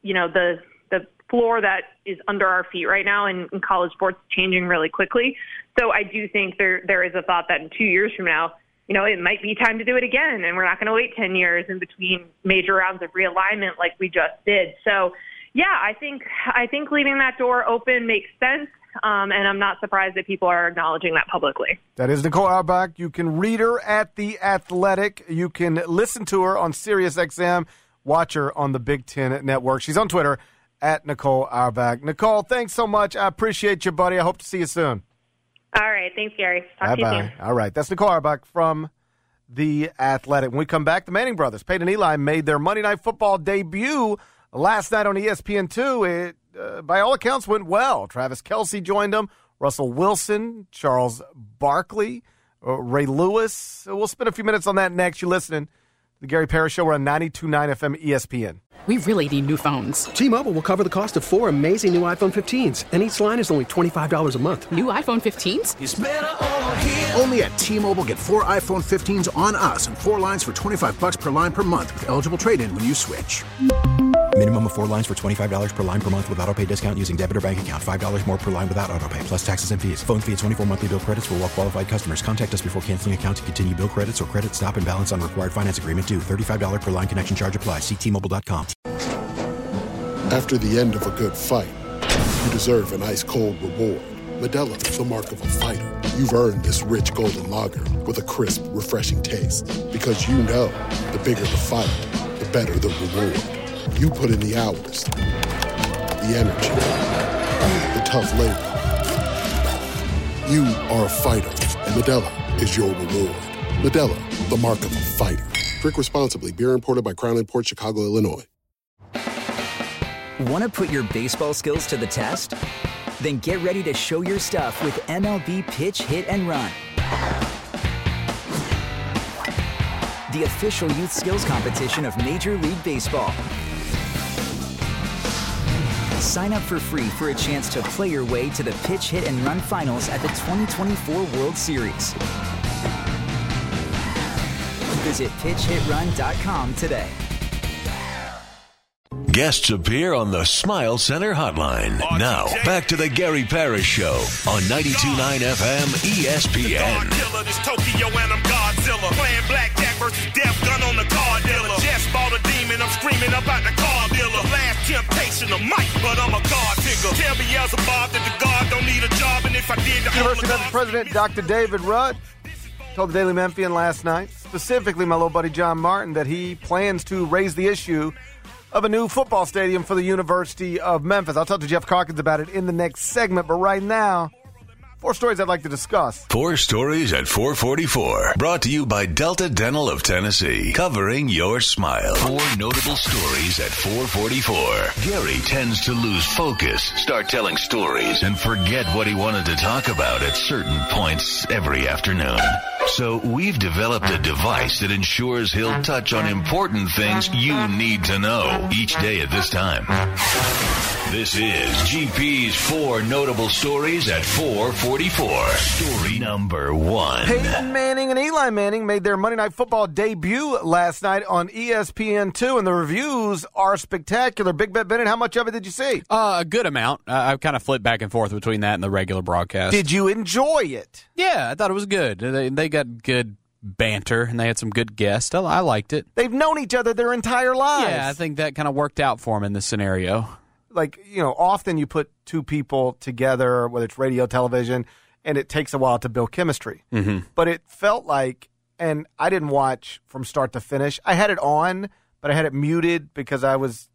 the floor that is under our feet right now in college sports is changing really quickly. So I do think there is a thought that in 2 years from now, it might be time to do it again, and we're not going to wait 10 years in between major rounds of realignment like we just did. So, yeah, I think leaving that door open makes sense. and I'm not surprised that people are acknowledging that publicly. That is Nicole Auerbach. You can read her at The Athletic. You can listen to her on SiriusXM. Watch her on the Big Ten Network. She's on Twitter at Nicole Auerbach. Nicole, thanks so much. I appreciate you, buddy. I hope to see you soon. All right. Thanks, Gary. Talk to you soon. All right. That's Nicole Auerbach from The Athletic. When we come back, the Manning brothers, Peyton and Eli, made their Monday Night Football debut last night on ESPN2. It, by all accounts, went well. Travis Kelce joined them, Russell Wilson, Charles Barkley, Ray Lewis. We'll spend a few minutes on that next. You're listening to the Gary Parrish Show. We're on 92.9 FM ESPN. We really need new phones. T-Mobile will cover the cost of 4 amazing new iPhone 15s, and each line is only $25 a month. New iPhone 15s? It's better over here. Only at T-Mobile, get 4 iPhone 15s on us and 4 lines for $25 per line per month with eligible trade-in when you switch. Minimum of 4 lines for $25 per line per month with autopay discount using debit or bank account. $5 more per line without autopay, plus taxes and fees. Phone fee at 24 monthly bill credits for well-qualified customers. Contact us before canceling account to continue bill credits or credit stop and balance on required finance agreement due. $35 per line connection charge applies. See T-Mobile.com. After the end of a good fight, you deserve an ice-cold reward. Modelo is the mark of a fighter. You've earned this rich golden lager with a crisp, refreshing taste. Because you know, the bigger the fight, the better the reward. You put in the hours, the energy, the tough labor. You are a fighter, and Modelo is your reward. Modelo, the mark of a fighter. Drink responsibly. Beer imported by Crown Imports, Chicago, Illinois. Want to put your baseball skills to the test? Then get ready to show your stuff with MLB Pitch, Hit, and Run. The official youth skills competition of Major League Baseball. Sign up for free for a chance to play your way to the Pitch, Hit, and Run finals at the 2024 World Series. Visit pitchhitrun.com today. Guests appear on the Smile Center hotline. Now, back to the Gary Parrish Show on 92.9 FM ESPN. Killer, this Tokyo and I'm Godzilla. Playing blackjack versus death gun on the car dealer. Just bought a demon, I'm screaming about the car dealer. Last temptation of Mike, but I'm a God digger. Tell Beelzebub that the God don't need a job, and if I did, the University of Memphis President Dr. David Rudd told the Daily Memphian last night, specifically my little buddy John Martin, that he plans to raise the issue of a new football stadium for the University of Memphis. I'll talk to Jeff Calkins about it in the next segment, but right now, 4 stories I'd like to discuss. 4 stories at 444. Brought to you by Delta Dental of Tennessee. Covering your smile. 4 notable stories at 444. Gary tends to lose focus, start telling stories, and forget what he wanted to talk about at certain points every afternoon. So we've developed a device that ensures he'll touch on important things you need to know each day at this time. This is GP's 4 notable stories at 444. Story number 1. Peyton Manning and Eli Manning made their Monday Night Football debut last night on ESPN2, and the reviews are spectacular. Big Bet Bennett, how much of it did you see? A good amount. I kind of flipped back and forth between that and the regular broadcast. Did you enjoy it? Yeah, I thought it was good. They got good banter, and they had some good guests. I liked it. They've known each other their entire lives. Yeah, I think that kind of worked out for them in this scenario. Like, you know, often you put 2 people together, whether it's radio, television, and it takes a while to build chemistry. Mm-hmm. But it felt like, and I didn't watch from start to finish. I had it on, but I had it muted because I was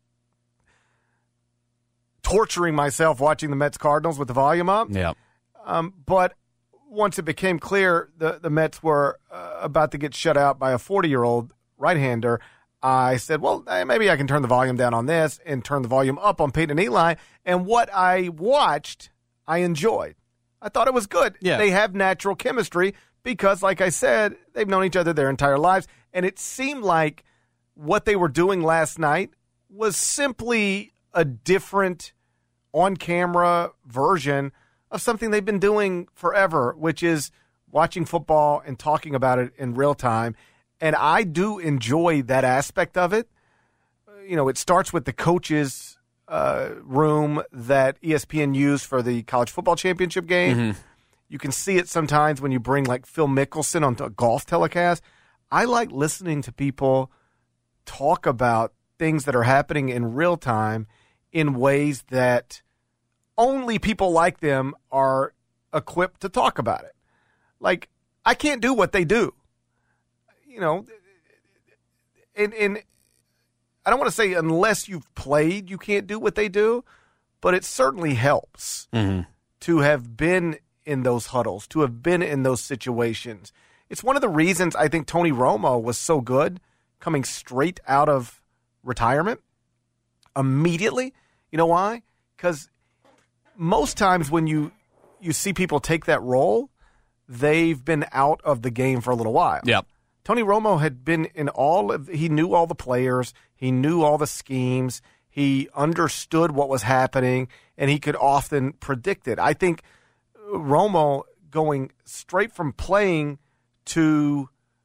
torturing myself watching the Mets-Cardinals with the volume up. Yeah. But once it became clear the Mets were about to get shut out by a 40-year-old right-hander, I said, well, maybe I can turn the volume down on this and turn the volume up on Peyton and Eli. And what I watched, I enjoyed. I thought it was good. Yeah. They have natural chemistry because, like I said, they've known each other their entire lives. And it seemed like what they were doing last night was simply a different on-camera version of something they've been doing forever, which is watching football and talking about it in real time. And I do enjoy that aspect of it. You know, it starts with the coaches' room that ESPN used for the college football championship game. Mm-hmm. You can see it sometimes when you bring, like, Phil Mickelson onto a golf telecast. I like listening to people talk about things that are happening in real time in ways that only people like them are equipped to talk about it. Like, I can't do what they do. You know, and I don't want to say unless you've played, you can't do what they do, but it certainly helps to have been in those huddles, to have been in those situations. It's one of the reasons I think Tony Romo was so good coming straight out of retirement immediately. You know why? Because most times when you see people take that role, they've been out of the game for a little while. Yep. Tony Romo had been in he knew all the players, he knew all the schemes, he understood what was happening, and he could often predict it. I think Romo going straight from playing to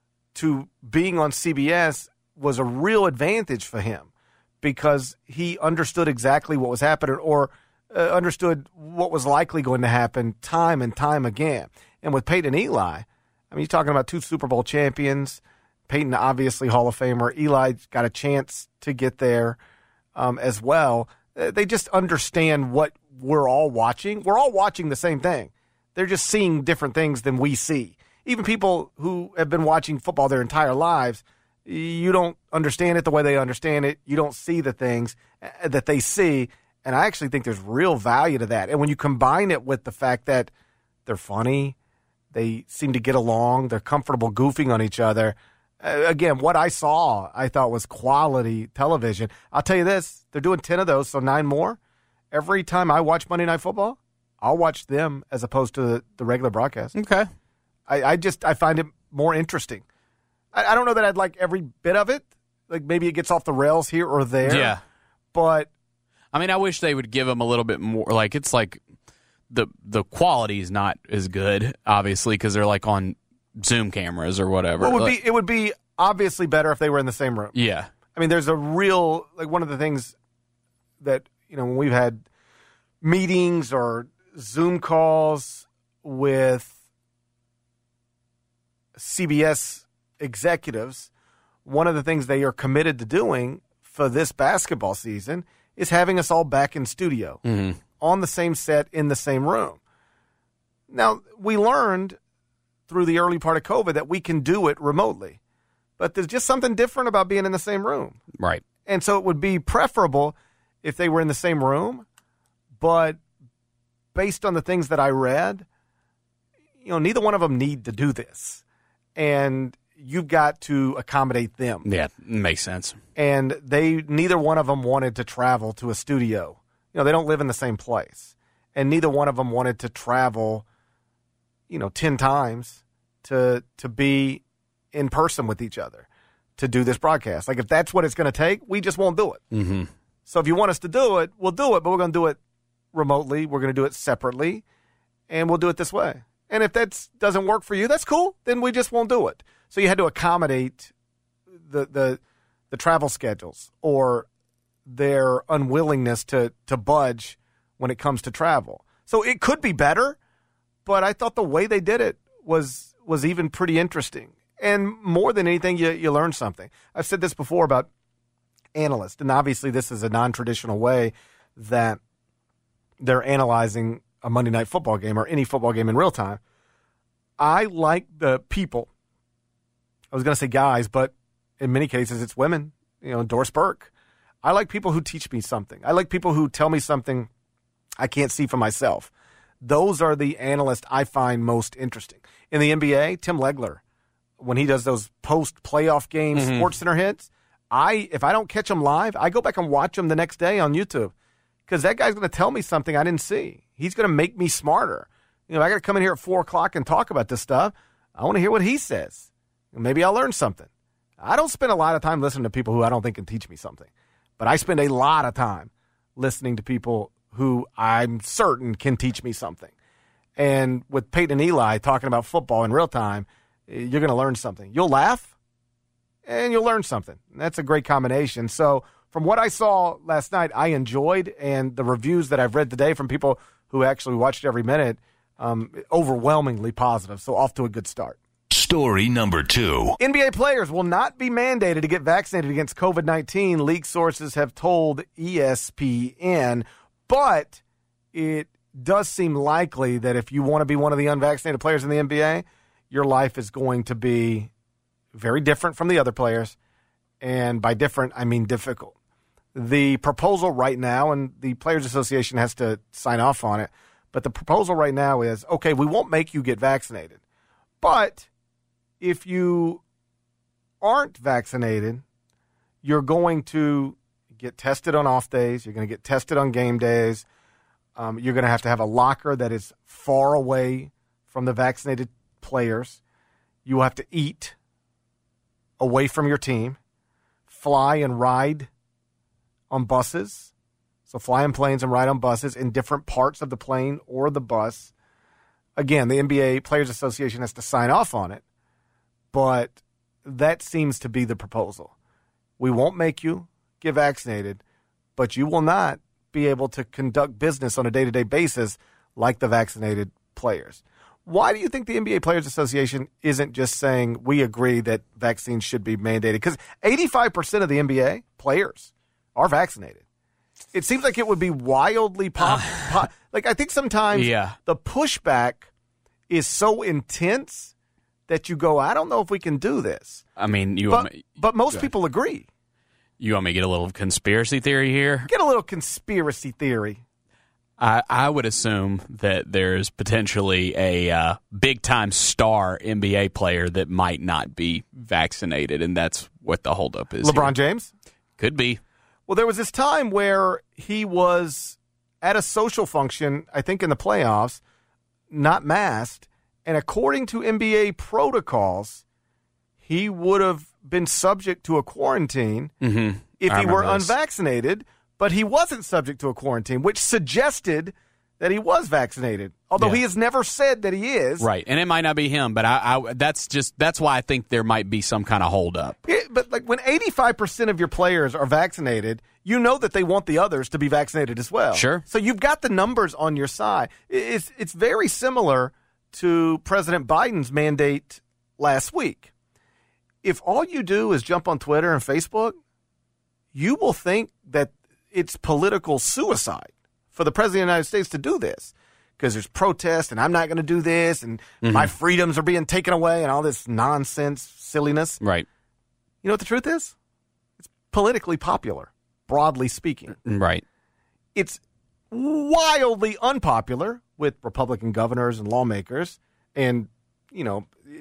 being on CBS was a real advantage for him because he understood exactly what was happening or understood what was likely going to happen time and time again. And with Peyton and Eli, I mean, you're talking about 2 Super Bowl champions. Peyton, obviously Hall of Famer. Eli got a chance to get there as well. They just understand what we're all watching. We're all watching the same thing. They're just seeing different things than we see. Even people who have been watching football their entire lives, you don't understand it the way they understand it. You don't see the things that they see. And I actually think there's real value to that. And when you combine it with the fact that they're funny, they seem to get along, they're comfortable goofing on each other. Again, what I saw, I thought was quality television. I'll tell you this, they're doing 10 of those, so 9 more. Every time I watch Monday Night Football, I'll watch them as opposed to the regular broadcast. Okay. I find it more interesting. I don't know that I'd like every bit of it. Like maybe it gets off the rails here or there. Yeah. But I mean, I wish they would give them a little bit more. Like it's like the quality is not as good, obviously, because they're like on Zoom cameras or whatever. Well, it would be obviously better if they were in the same room. Yeah. I mean, there's a real, like one of the things that, you know, when we've had meetings or Zoom calls with CBS executives, one of the things they are committed to doing for this basketball season is having us all back in studio on the same set in the same room. Now, we learned through the early part of COVID that we can do it remotely, but there's just something different about being in the same room. Right. And so it would be preferable if they were in the same room, but based on the things that I read, you know, neither one of them need to do this. And you've got to accommodate them. Yeah, makes sense. And neither one of them wanted to travel to a studio. You know, they don't live in the same place. And neither one of them wanted to travel, 10 times to be in person with each other to do this broadcast. Like, if that's what it's going to take, we just won't do it. Mm-hmm. So if you want us to do it, we'll do it, but we're going to do it remotely. We're going to do it separately, and we'll do it this way. And if that doesn't work for you, that's cool. Then we just won't do it. So you had to accommodate the travel schedules or their unwillingness to budge when it comes to travel. So it could be better, but I thought the way they did it was even pretty interesting. And more than anything, you learn something. I've said this before about analysts, and obviously this is a non-traditional way that they're analyzing a Monday Night Football game or any football game in real time. I like the people. I was going to say guys, but in many cases it's women. Doris Burke. I like people who teach me something. I like people who tell me something I can't see for myself. Those are the analysts I find most interesting. In the NBA, Tim Legler, when he does those post-playoff game Sports Center hits, if I don't catch them live, I go back and watch them the next day on YouTube because that guy's going to tell me something I didn't see. He's going to make me smarter. I got to come in here at 4 o'clock and talk about this stuff. I want to hear what he says. Maybe I'll learn something. I don't spend a lot of time listening to people who I don't think can teach me something, but I spend a lot of time listening to people who I'm certain can teach me something. And with Peyton and Eli talking about football in real time, you're going to learn something. You'll laugh, and you'll learn something. And that's a great combination. So from what I saw last night, I enjoyed, and the reviews that I've read today from people who actually watched every minute, overwhelmingly positive. So off to a good start. Story number 2. NBA players will not be mandated to get vaccinated against COVID-19, league sources have told ESPN. But it does seem likely that if you want to be one of the unvaccinated players in the NBA, your life is going to be very different from the other players. And by different, I mean difficult. The proposal right now, and the Players Association has to sign off on it, but the proposal right now is, okay, we won't make you get vaccinated. But if you aren't vaccinated, you're going to get tested on off days. You're going to get tested on game days. You're going to have a locker that is far away from the vaccinated players. You will have to eat away from your team, fly and ride on buses. So fly in planes and ride on buses in different parts of the plane or the bus. Again, the NBA Players Association has to sign off on it, but that seems to be the proposal. We won't make you get vaccinated, but you will not be able to conduct business on a day-to-day basis like the vaccinated players. Why do you think the NBA Players Association isn't just saying we agree that vaccines should be mandated? Because 85% of the NBA players are vaccinated. It seems like it would be wildly like I think sometimes the pushback is so intense that you go, I don't know if we can do this. I mean, but most people agree. You want me to get a little conspiracy theory here? Get a little conspiracy theory. I would assume that there's potentially a big-time star NBA player that might not be vaccinated, and that's what the holdup is. LeBron James? Could be. Well, there was this time where he was at a social function, I think in the playoffs, not masked, and according to NBA protocols, he would have been subject to a quarantine if he were unvaccinated, but he wasn't subject to a quarantine, which suggested that he was vaccinated, although he has never said that he is. Right, and it might not be him, but that's why I think there might be some kind of holdup. Yeah, but like when 85% of your players are vaccinated, you know that they want the others to be vaccinated as well. Sure. So you've got the numbers on your side. It's very similar to President Biden's mandate last week. If all you do is jump on Twitter and Facebook, you will think that it's political suicide for the President of the United States to do this because there's protest and I'm not going to do this and my freedoms are being taken away and all this nonsense, silliness. Right. You know what the truth is? It's politically popular, broadly speaking. Right. It's wildly unpopular with Republican governors and lawmakers and, you know,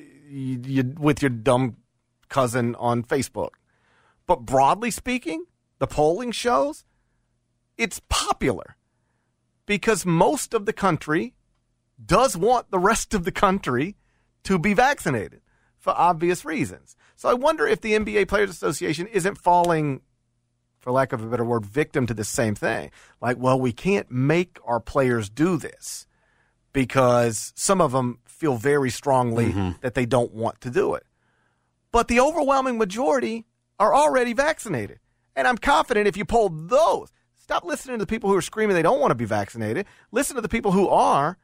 with your dumb cousin on Facebook. But broadly speaking, the polling shows it's popular because most of the country does want the rest of the country to be vaccinated for obvious reasons. So I wonder if the NBA Players Association isn't falling, for lack of a better word, victim to the same thing. Like, well, we can't make our players do this because some of them feel very strongly that they don't want to do it. But the overwhelming majority are already vaccinated. And I'm confident if you poll those, stop listening to the people who are screaming they don't want to be vaccinated. Listen to the people who are.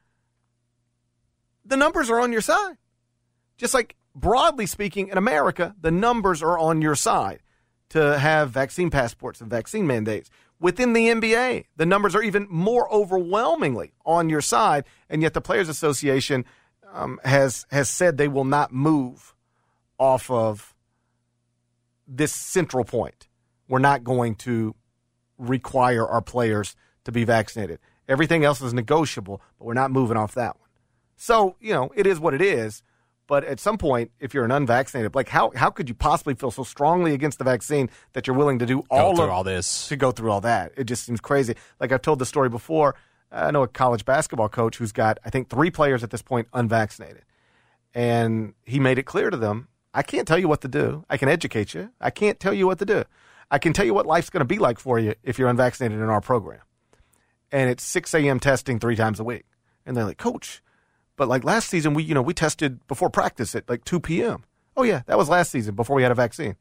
The numbers are on your side. Just like broadly speaking in America, the numbers are on your side to have vaccine passports and vaccine mandates. Within the NBA, the numbers are even more overwhelmingly on your side. And yet the Players Association has said they will not move off of this central point. We're not going to require our players to be vaccinated. Everything else is negotiable, but we're not moving off that one. So, you know, it is what it is. But at some point, if you're an unvaccinated, like how could you possibly feel so strongly against the vaccine that you're willing to do all this to go through all that? It just seems crazy. Like I've told the story before. I know a college basketball coach who's got, I think, 3 players at this point unvaccinated. And he made it clear to them, I can't tell you what to do. I can educate you. I can't tell you what to do. I can tell you what life's going to be like for you if you're unvaccinated in our program. And it's 6 a.m. testing 3 times a week. And they're like, Coach, but like last season, we tested before practice at like 2 p.m. Oh, yeah, that was last season before we had a vaccine.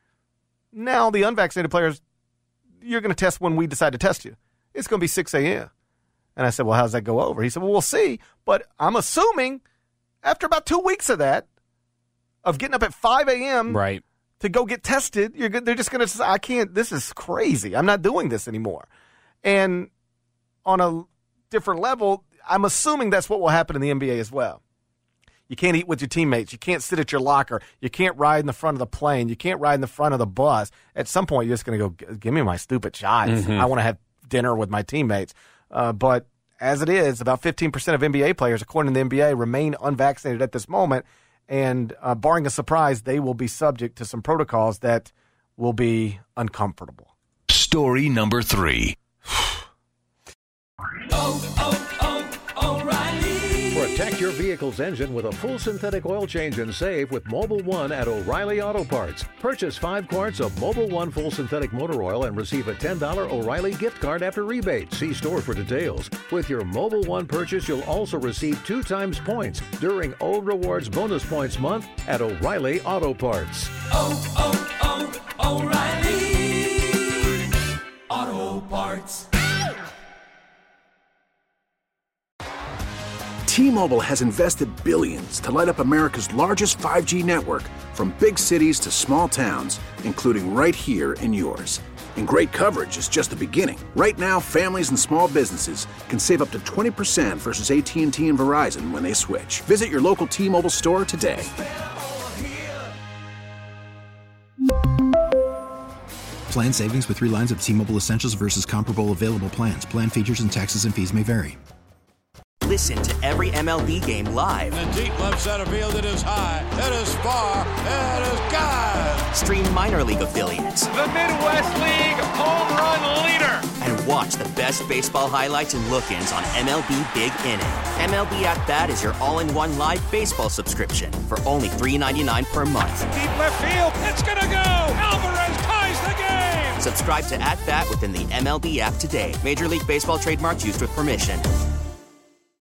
Now the unvaccinated players, you're going to test when we decide to test you. It's going to be 6 a.m. And I said, well, how's that go over? He said, well, we'll see. But I'm assuming after about 2 weeks of that, of getting up at 5 a.m. Right. to go get tested, they're just going to say, this is crazy. I'm not doing this anymore. And on a different level, I'm assuming that's what will happen in the NBA as well. You can't eat with your teammates. You can't sit at your locker. You can't ride in the front of the plane. You can't ride in the front of the bus. At some point, you're just going to go, give me my stupid shots. Mm-hmm. I want to have dinner with my teammates. But as it is, about 15% of NBA players, according to the NBA, remain unvaccinated at this moment. And barring a surprise, they will be subject to some protocols that will be uncomfortable. Story number 3. Protect your vehicle's engine with a full synthetic oil change and save with Mobil 1 at O'Reilly Auto Parts. Purchase 5 quarts of Mobil 1 full synthetic motor oil and receive a $10 O'Reilly gift card after rebate. See store for details. With your Mobil 1 purchase, you'll also receive 2 times points during O Rewards Bonus Points Month at O'Reilly Auto Parts. O'Reilly Auto Parts. T-Mobile has invested billions to light up America's largest 5G network, from big cities to small towns, including right here in yours. And great coverage is just the beginning. Right now, families and small businesses can save up to 20% versus AT&T and Verizon when they switch. Visit your local T-Mobile store today. Plan savings with 3 lines of T-Mobile Essentials versus comparable available plans. Plan features and taxes and fees may vary. Listen to every MLB game live. In the deep left center field, it is high, it is far, it is gone. Stream minor league affiliates. The Midwest League home run leader. And watch the best baseball highlights and look-ins on MLB Big Inning. MLB At Bat is your all-in-one live baseball subscription for only $3.99 per month. Deep left field, it's gonna go. Alvarez ties the game. Subscribe to At Bat within the MLB app today. Major League Baseball trademarks used with permission.